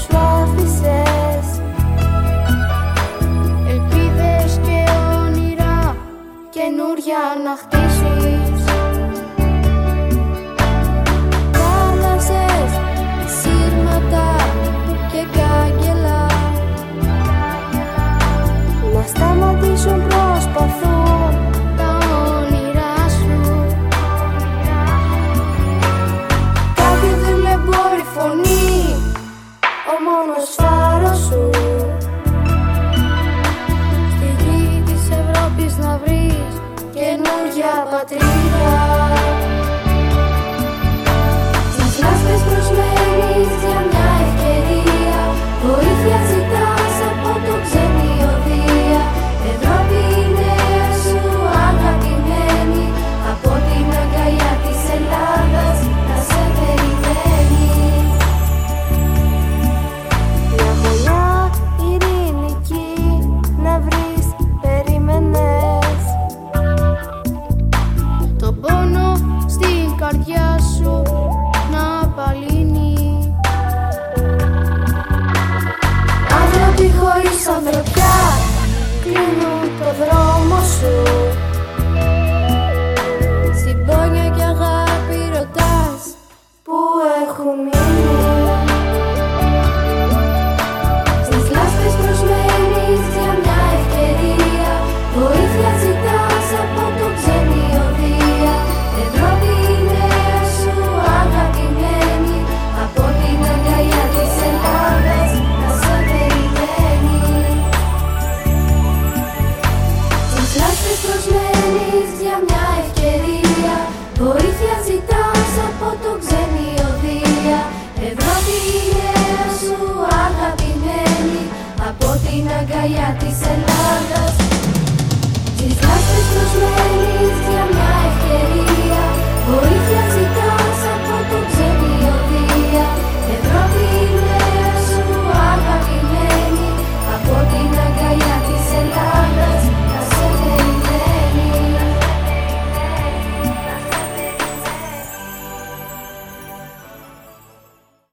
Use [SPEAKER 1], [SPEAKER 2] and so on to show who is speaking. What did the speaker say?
[SPEAKER 1] σου άφησες ελπίδες και όνειρα καινούρια να χτίσεις. Θάλασσες, σύρματα και κάγκελα να σταματήσουν προσπαθούν τα όνειρά σου. Κάτι δεν με μπορεί φωνή, ο μόνος φάρος σου. Στη γη της Ευρώπης να βρεις καινούργια πατρίδα. Στις λάσπες προσμένεις για μια ευκαιρία, βοήθεια ζητάς από το ξενιωδία. Ευρώπη η νέα σου αγαπημένη, από την αγκαλιά της Ελλάδας να σε περιμένει. Μια γωνιά ειρηνική να βρεις περίμενες, το πόνο στην καρδιά σου να απαλύνει. Άνθρωποι χωρίς ανθρωπιά κλείνουν το δρόμο σου. Συμπόνια και αγάπη ρωτάς που έχουν μείνει. Στις λάσπες προσμένεις για μια ευκαιρία, βοήθεια ζητάς από το ξενιωδία. Ευρώπη η νέα σου αγαπημένη, από την αγκαλιά της Ελλάδας να σε περιμένει. Στις λάσπες προσμένεις για μια ευκαιρία, βοήθεια ζητάς από το ξενιωδία. Ευρώπη η νέα σου αγαπημένη, από την αγκαλιά της Ελλάδας. Στις λάσπες προσμένεις για